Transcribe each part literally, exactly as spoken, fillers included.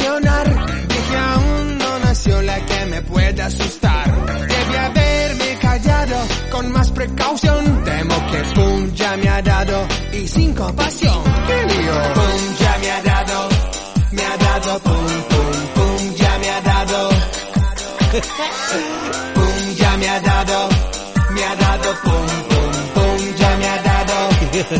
traicionar. Dije aún no nació la que me puede asustar. Debí haberme callado con más precaución. Temo que pum ya me ha dado y sin compasión. ¡Qué lío! Pum ya me ha dado, me ha dado pum pum pum ya me ha dado. Pum ya me ha dado, me ha dado pum pum pum ya me ha dado.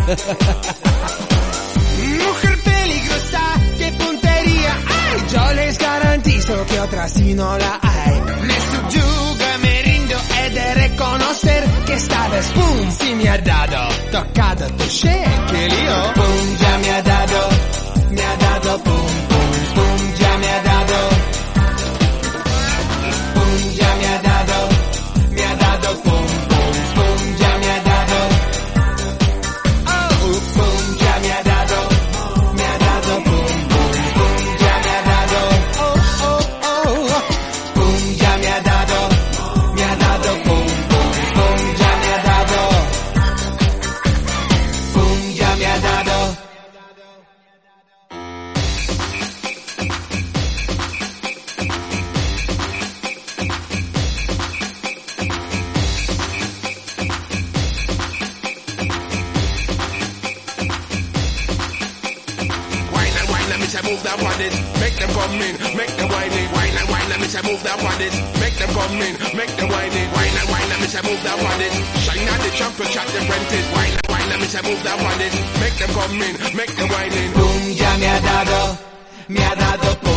Mujer peligrosa, qué puntería hay. Yo les garantizo que otra sí no la hay. Me subyuga, me rindo, he de reconocer que esta vez pum sí me ha dado. Tocado touché, qué lío. Pum ya me ha dado, me ha dado pum pum pum ya me ha dado. Pum ya me ha dado, me ha dado pum pum pum ya me ha dado. Oh, pum ya me ha dado, me ha dado pum pum pum ya me ha dado. Oh, oh, oh, pum ya me ha dado, me ha dado pum pum pum ya me ha dado. Pum ya me ha dado. Move that body, make them come in, make them whine it, wine and wine, let me say move that body, make them come in, make them whine it, wine and wine, let me say move that body, shine out the champion, chat the apprentice, wine and wine, let me say move that body, make them come in, make them whine it. Boom, ya me ha dado, me ha dado.